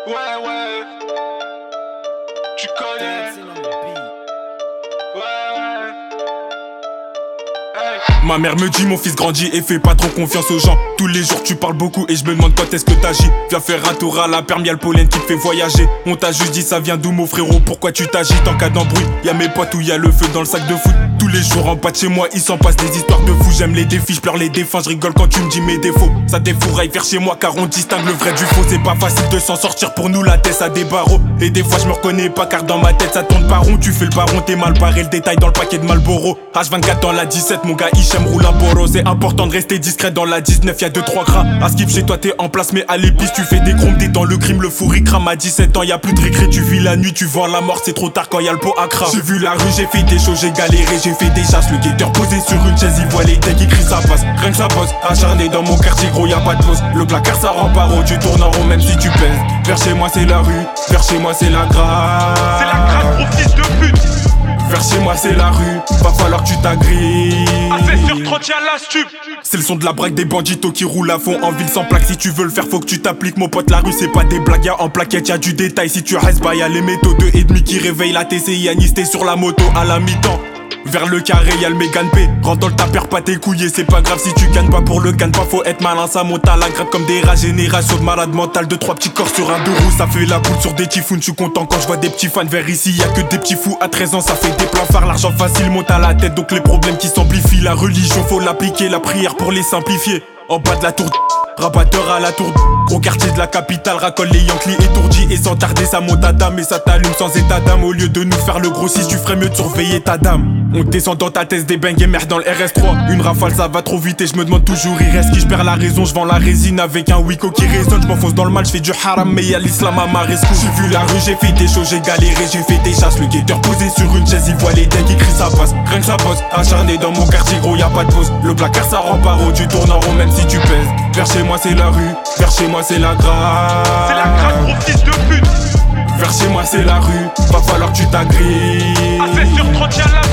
Ouais, tu connais. Ma mère me dit mon fils grandit et fais pas trop confiance aux gens. Tous les jours tu parles beaucoup et je me demande quand est-ce que t'agis. Viens faire un tour à la perme, y'a le pollen qui te fait voyager. On t'a juste dit ça vient d'où mon frérot, pourquoi tu t'agites en cas d'embrouille. Y'a mes potes où y'a le feu dans le sac de foot. Tous les jours en bas de chez moi il s'en passe des histoires de fous. J'aime les défis, je pleure les défunts, je rigole quand tu me dis mes défauts. Ça t'effouraille vers chez moi car on distingue le vrai du faux. C'est pas facile de s'en sortir, pour nous la tête a des barreaux. Et des fois je me reconnais pas car dans ma tête ça tourne pas rond. Tu fais le baron, t'es mal barré, le détail dans le paquet de Malboro. H24 dans la 17, mon gars Hichem roule un Boro. C'est important de rester discret dans la 19, y'a 2-3 gras. À skip chez toi t'es en place mais à l'épice tu fais des chromes. T'es dans le crime, le fourri crame à 17 ans, y'a plus de récré. Tu vis la nuit, tu vends la mort, c'est trop tard quand y'a le pot à cra. J'ai vu la rue, j'ai fait des choses, j'ai galéré, j'ai fait des chasses. Le guetteur posé sur une chaise, il voit les decks, il crie ça passe. Rien que ça bosse, acharné dans mon quartier gros y'a pas de pause. Le placard ça rend paro, tu tournes en rond même si tu pèses. Vers chez moi c'est la rue, vers chez moi c'est la grâce. C'est la grâce gros fils de pute. Vers chez moi c'est la rue, va falloir que tu t'agrippes. Assez sur 30 y'a la stup. C'est le son de la braque des banditos qui roulent à fond en ville sans plaque. Si tu veux le faire faut que tu t'appliques mon pote. La rue c'est pas des blagues, y'a en plaquette y'a du détail. Si tu restes bah y'a les métaux 2,5 qui réveillent la TCI. Anis t'es sur la moto à la mi-temps. Vers le carré y'a le Mégane P. Rentre dans le ta perds pas tes couilles. C'est pas grave si tu gagnes pas pour le gagne pas. Faut être malin, ça monte à la gratte comme des rats. Génération de malade mental, 2-3 petits corps sur un deux roues. Ça fait la boule sur des typhons. J'suis content quand je vois des petits fans. Vers ici y'a que des petits fous. À 13 ans ça fait des plans phares. L'argent facile monte à la tête donc les problèmes qui s'amplifient. La religion faut l'appliquer, la prière pour les simplifier. En bas de la tour rabatteur à la tour au quartier de la capitale, racole les Yankees étourdis. Et sans tarder ça monte à dame et ça t'allume sans état d'âme. Au lieu de nous faire le gros 6, tu ferais mieux de surveiller ta dame. On descend dans ta thèse des bangs et merde dans le RS3. Une rafale ça va trop vite et je me demande toujours il reste qui. Je perds la raison, je vends la résine avec un Wiko qui résonne. Je m'enfonce dans le mal, je fais du haram mais y'a l'islam à ma rescousse. J'ai vu la rue, j'ai fait des choses, j'ai galéré, j'ai fait des chasses. Le guetteur posé sur une chaise, il voit les decks, il crie ça passe. Rien que ça bosse, acharné dans mon quartier gros y'a pas de pause. Le placard ça rend paro, tu tournes en rond même si tu pèses. Vers chez moi c'est la rue, vers chez moi c'est la grâce. C'est la grâce gros fils de pute. Vers chez moi c'est la rue, va falloir que tu t'agrippes. Assez sur 30 y'a la